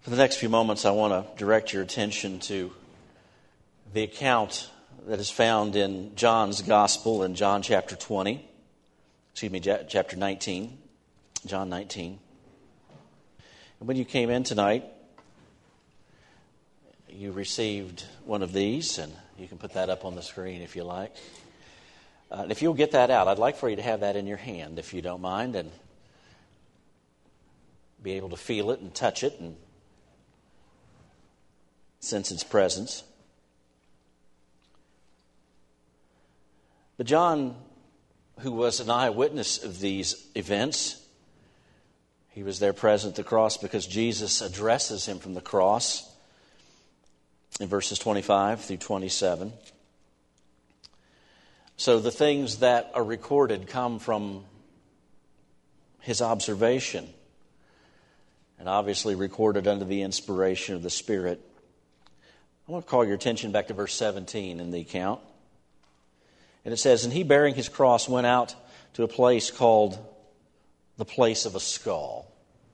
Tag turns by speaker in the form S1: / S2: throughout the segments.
S1: For the next few moments, I want to direct your attention to the account that is found in John's Gospel in John chapter 19, John 19. And when you came in tonight, you received one of these, and you can put that up on the screen if you like. And if you'll get that out, I'd like for you to have that in your hand, if you don't mind, and be able to feel it and touch it and sense its presence. But John, who was an eyewitness of these events, he was there present at the cross because Jesus addresses him from the cross in verses 25 through 27. So the things that are recorded come from his observation and obviously recorded under the inspiration of the Spirit. I want to call your attention back to verse 17 in the account. And it says, "And he, bearing his cross, went out to a place called the place of a skull."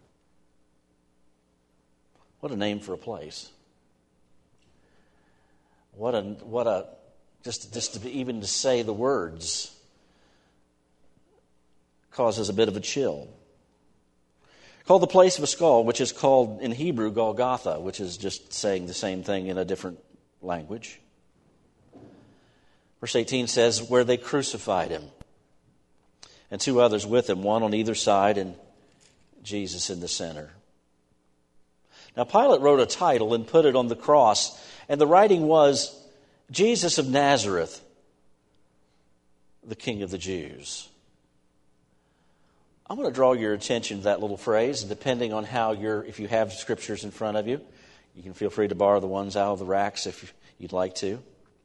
S1: What a name for a place. Even to say the words causes a bit of a chill. Called the place of a skull, which is called in Hebrew Golgotha, which is just saying the same thing in a different language. Verse 18 says, "Where they crucified him, and two others with him, one on either side, and Jesus in the center." Now Pilate wrote a title and put it on the cross, and the writing was, "Jesus of Nazareth, the King of the Jews." I'm going to draw your attention to that little phrase, and depending on if you have scriptures in front of you, you can feel free to borrow the ones out of the racks if you'd like to.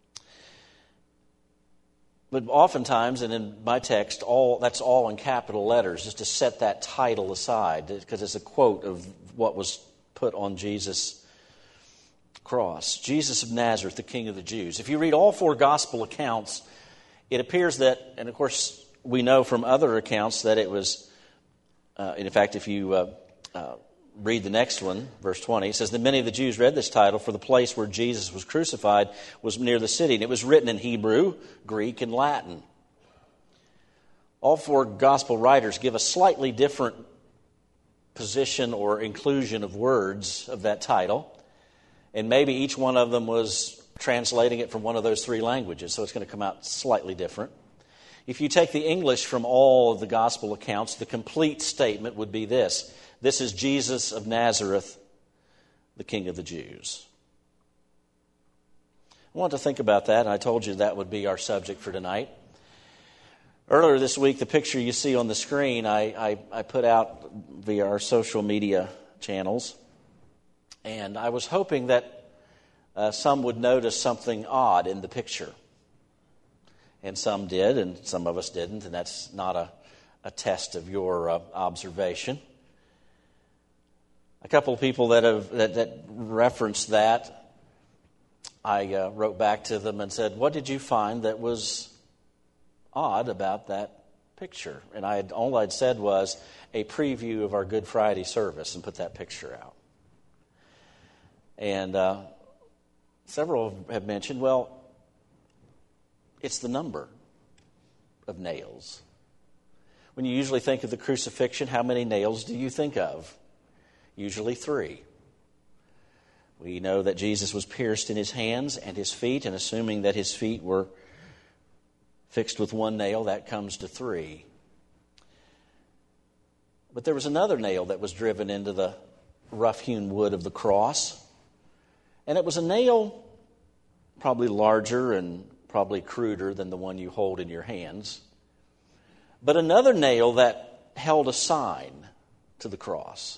S1: But oftentimes, and in my text, that's all in capital letters, just to set that title aside, because it's a quote of what was put on Jesus' cross. Jesus of Nazareth, the King of the Jews. If you read all four gospel accounts, it appears that, and of course we know from other accounts that it was, in fact, if you read the next one, verse 20, it says that many of the Jews read this title, for the place where Jesus was crucified was near the city. And it was written in Hebrew, Greek, and Latin. All four gospel writers give a slightly different position or inclusion of words of that title. And maybe each one of them was translating it from one of those three languages, so it's going to come out slightly different. If you take the English from all of the gospel accounts, the complete statement would be this: "This is Jesus of Nazareth, the King of the Jews." I want to think about that, and I told you that would be our subject for tonight. Earlier this week, the picture you see on the screen, I put out via our social media channels, and I was hoping that some would notice something odd in the picture. And some did, and some of us didn't, and that's not a test of your observation. A couple of people that referenced that, I wrote back to them and said, "What did you find that was odd about that picture?" And all I'd said was a preview of our Good Friday service and put that picture out. And several have mentioned, well, it's the number of nails. When you usually think of the crucifixion, how many nails do you think of? Usually 3. We know that Jesus was pierced in his hands and his feet, and assuming that his feet were fixed with 1 nail, that comes to 3. But there was another nail that was driven into the rough-hewn wood of the cross, and it was a nail probably larger and probably cruder than the one you hold in your hands, but another nail that held a sign to the cross.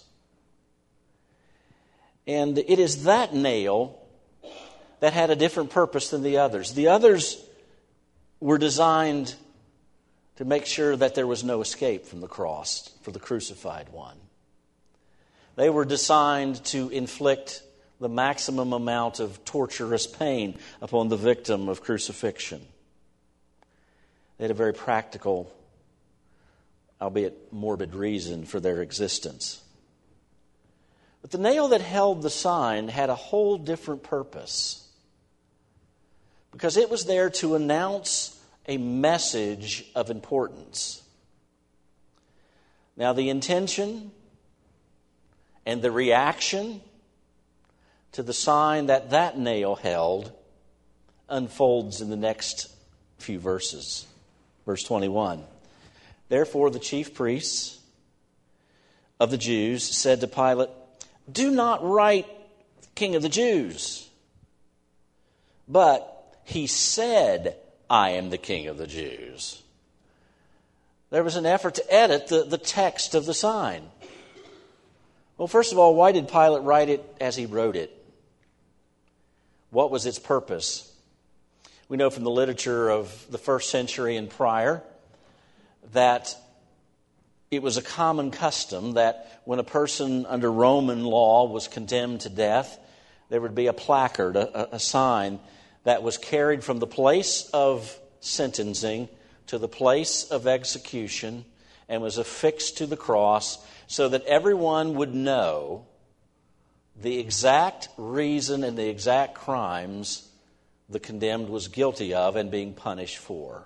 S1: And it is that nail that had a different purpose than the others. The others were designed to make sure that there was no escape from the cross for the crucified one. They were designed to inflict the maximum amount of torturous pain upon the victim of crucifixion. They had a very practical, albeit morbid, reason for their existence. But But the nail that held the sign had a whole different purpose, because it was there to announce a message of importance. Now, the intention and the reaction to the sign that nail held unfolds in the next few verses. Verse 21. Therefore the chief priests of the Jews said to Pilate, "Do not write King of the Jews." But he said, "I am the King of the Jews." There was an effort to edit the text of the sign. Well, first of all, why did Pilate write it as he wrote it? What was its purpose? We know from the literature of the first century and prior that it was a common custom that when a person under Roman law was condemned to death, there would be a placard, a sign that was carried from the place of sentencing to the place of execution and was affixed to the cross so that everyone would know the exact reason and the exact crimes the condemned was guilty of and being punished for.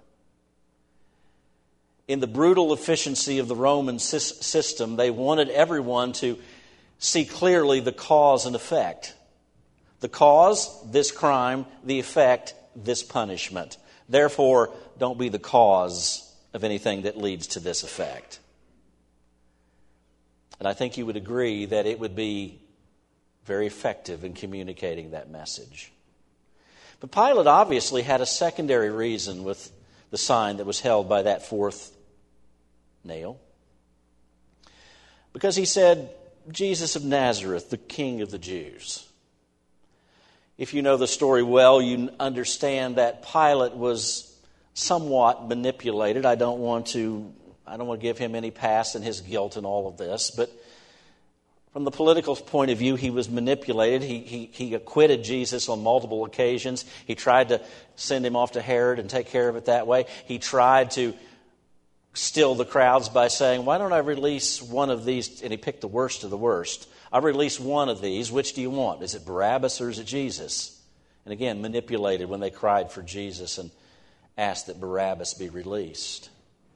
S1: In the brutal efficiency of the Roman system, they wanted everyone to see clearly the cause and effect. The cause, this crime; the effect, this punishment. Therefore, don't be the cause of anything that leads to this effect. And I think you would agree that it would be very effective in communicating that message. But Pilate obviously had a secondary reason with the sign that was held by that fourth nail. Because he said, "Jesus of Nazareth, the King of the Jews." If you know the story well, you understand that Pilate was somewhat manipulated. I don't want to give him any pass in his guilt in all of this, but from the political point of view, he was manipulated. He acquitted Jesus on multiple occasions. He tried to send him off to Herod and take care of it that way. He tried to still the crowds by saying, "Why don't I release one of these?" And he picked the worst of the worst. "I release one of these. Which do you want? Is it Barabbas or is it Jesus?" And again, manipulated when they cried for Jesus and asked that Barabbas be released.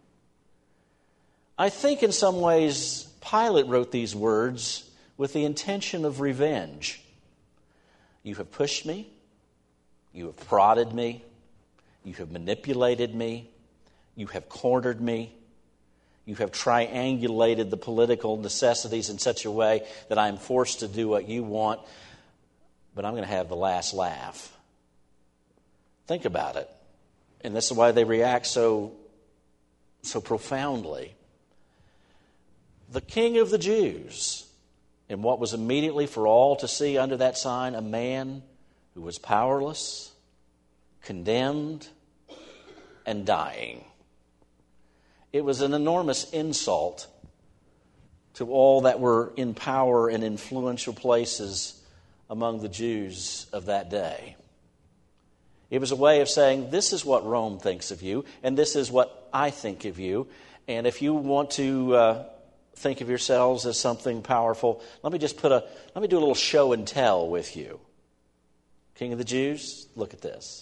S1: I think in some ways Pilate wrote these words with the intention of revenge. You have pushed me. You have prodded me. You have manipulated me. You have cornered me. You have triangulated the political necessities in such a way that I am forced to do what you want, but I'm going to have the last laugh. Think about it. And this is why they react so profoundly. The King of the Jews, and what was immediately for all to see under that sign, a man who was powerless, condemned, and dying. It was an enormous insult to all that were in power and influential places among the Jews of that day. It was a way of saying, this is what Rome thinks of you, and this is what I think of you. And if you want to think of yourselves as something powerful, let me do a little show and tell with you. King of the Jews, look at this.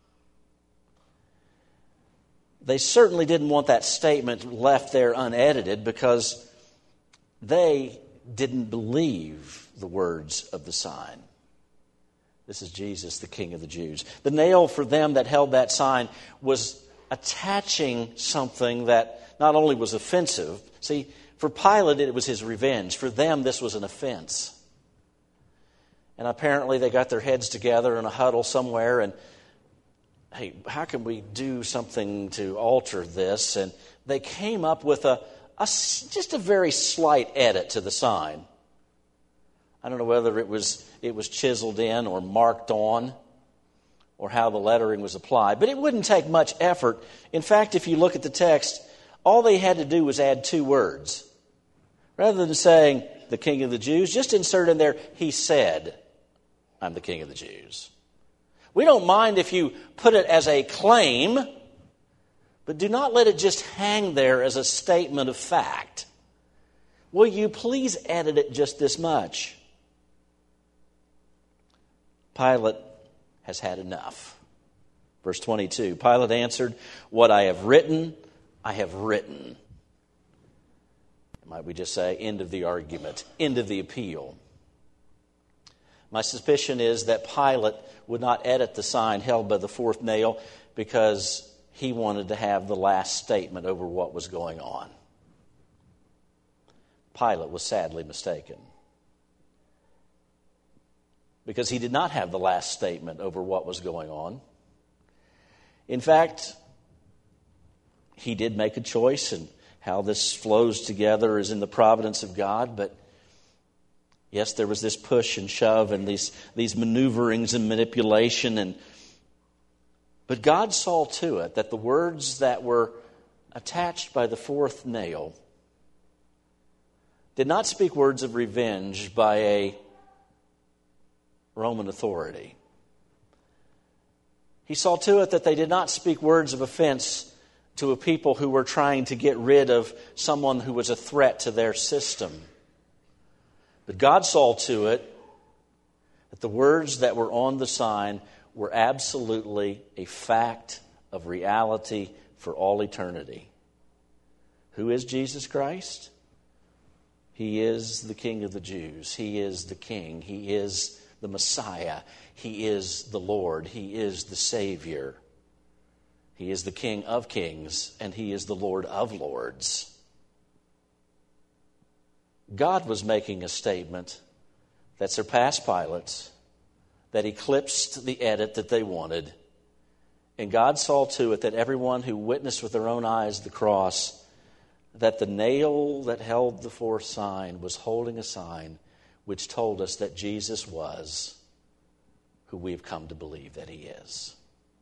S1: They certainly didn't want that statement left there unedited because they didn't believe the words of the sign. This is Jesus, the King of the Jews. The nail for them that held that sign was attaching something that not only was offensive. See, for Pilate, it was his revenge. For them, this was an offense. And apparently they got their heads together in a huddle somewhere and, hey, how can we do something to alter this? And they came up with just a very slight edit to the sign. I don't know whether it was chiseled in or marked on or how the lettering was applied, but it wouldn't take much effort. In fact, if you look at the text, all they had to do was add two words. Rather than saying, the King of the Jews, just insert in there, he said, I'm the King of the Jews. We don't mind if you put it as a claim, but do not let it just hang there as a statement of fact. Will you please edit it just this much? Pilate has had enough. Verse 22, Pilate answered, "What I have written, I have written." Might we just say, end of the argument, end of the appeal. My suspicion is that Pilate would not edit the sign held by the fourth nail because he wanted to have the last statement over what was going on. Pilate was sadly mistaken, because he did not have the last statement over what was going on. In fact, he did make a choice, and how this flows together is in the providence of God. But yes, there was this push and shove and these maneuverings and manipulation. But God saw to it that the words that were attached by the fourth nail did not speak words of revenge by a Roman authority. He saw to it that they did not speak words of offense to a people who were trying to get rid of someone who was a threat to their system. But God saw to it that the words that were on the sign were absolutely a fact of reality for all eternity. Who is Jesus Christ? He is the King of the Jews. He is the King. He is the Messiah. He is the Lord. He is the Savior. He is the King of kings, and He is the Lord of lords. God was making a statement that surpassed Pilate's, that eclipsed the edit that they wanted. And God saw to it that everyone who witnessed with their own eyes the cross, that the nail that held the fourth sign was holding a sign which told us that Jesus was who we've come to believe that He is.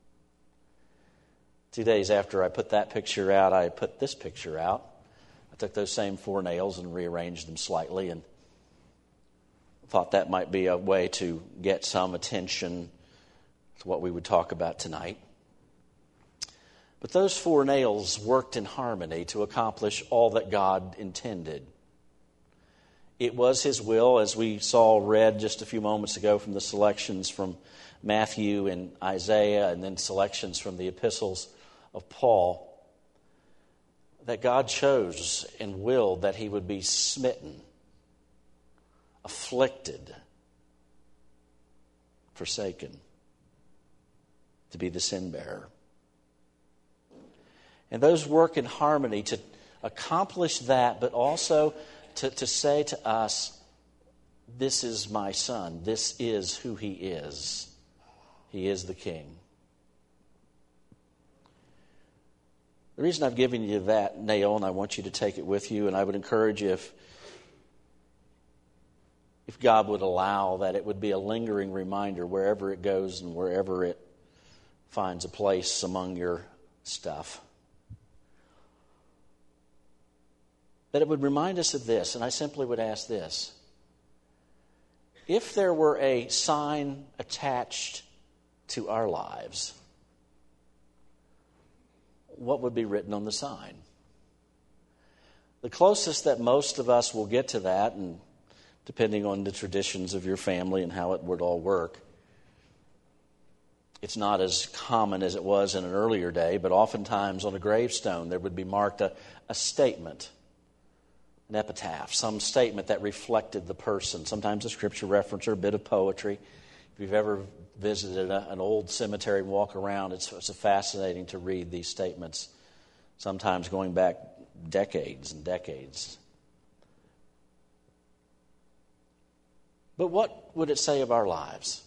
S1: 2 days after I put that picture out, I put this picture out. I took those same four nails and rearranged them slightly and thought that might be a way to get some attention to what we would talk about tonight. But those four nails worked in harmony to accomplish all that God intended. It was His will, as we saw read just a few moments ago from the selections from Matthew and Isaiah, and then selections from the epistles of Paul, that God chose and willed that He would be smitten, afflicted, forsaken, to be the sin bearer. And those work in harmony to accomplish that, but also to say to us, this is my Son. This is who He is. He is the King. The reason I've given you that nail, and I want you to take it with you, and I would encourage you, if God would allow, that it would be a lingering reminder wherever it goes and wherever it finds a place among your stuff. That it would remind us of this, and I simply would ask this. If there were a sign attached to our lives, what would be written on the sign? The closest that most of us will get to that, and depending on the traditions of your family and how it would all work, it's not as common as it was in an earlier day, but oftentimes on a gravestone there would be marked a statement, an epitaph, some statement that reflected the person, sometimes a scripture reference or a bit of poetry. If you've ever visited an old cemetery and walk around, it's fascinating to read these statements, sometimes going back decades and decades. But what would it say of our lives?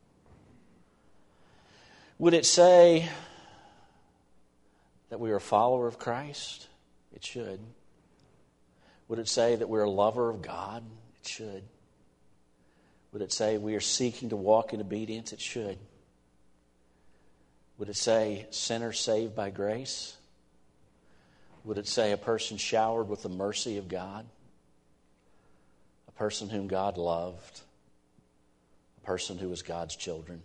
S1: Would it say that we are a follower of Christ? It should. Would it say that we're a lover of God? It should. Would it say we are seeking to walk in obedience? It should. Would it say sinners saved by grace? Would it say a person showered with the mercy of God? A person whom God loved? A person who was God's children?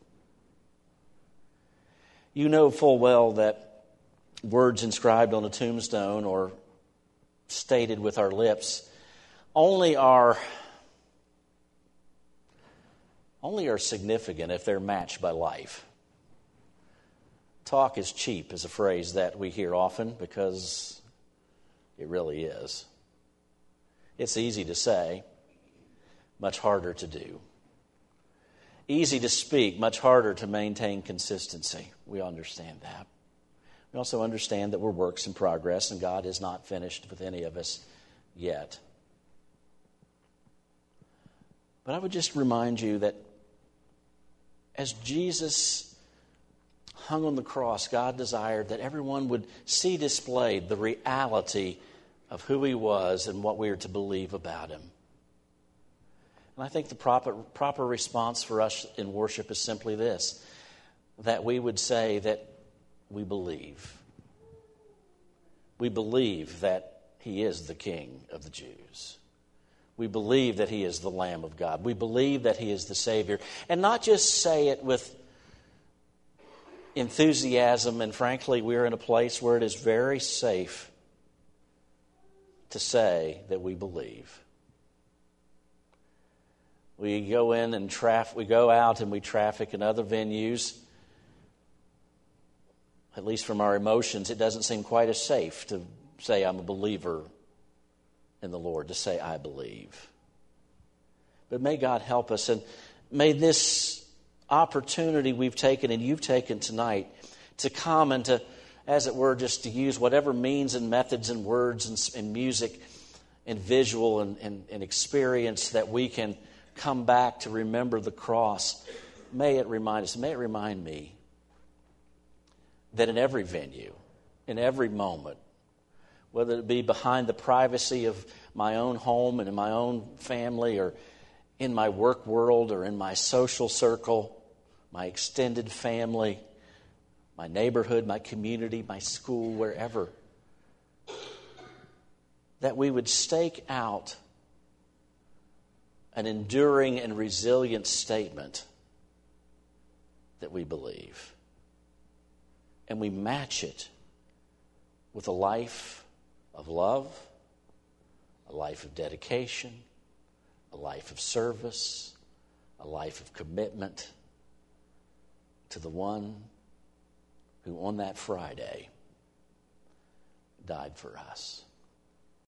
S1: You know full well that words inscribed on a tombstone or stated with our lips only are only are significant if they're matched by life. Talk is cheap is a phrase that we hear often because it really is. It's easy to say, much harder to do. Easy to speak, much harder to maintain consistency. We understand that. We also understand that we're works in progress and God is not finished with any of us yet. But I would just remind you that as Jesus hung on the cross, God desired that everyone would see displayed the reality of who he was and what we are to believe about him. And I think the proper response for us in worship is simply this, that we would say that we believe. We believe that he is the King of the Jews. We believe that he is the Lamb of God. We believe that he is the Savior. And not just say it with enthusiasm, and frankly, we're in a place where it is very safe to say that we believe. We go in and we go out and we traffic in other venues. At least from our emotions, it doesn't seem quite as safe to say I'm a believer in the Lord, to say I believe. But may God help us, and may this opportunity we've taken and you've taken tonight to come and to, as it were, just to use whatever means and methods and words and music and visual and experience that we can come back to remember the cross. May it remind us, may it remind me that in every venue, in every moment, whether it be behind the privacy of my own home and in my own family or in my work world or in my social circle, my extended family, my neighborhood, my community, my school, wherever, that we would stake out an enduring and resilient statement that we believe. And we match it with a life of love, a life of dedication, a life of service, a life of commitment to the one who on that Friday died for us.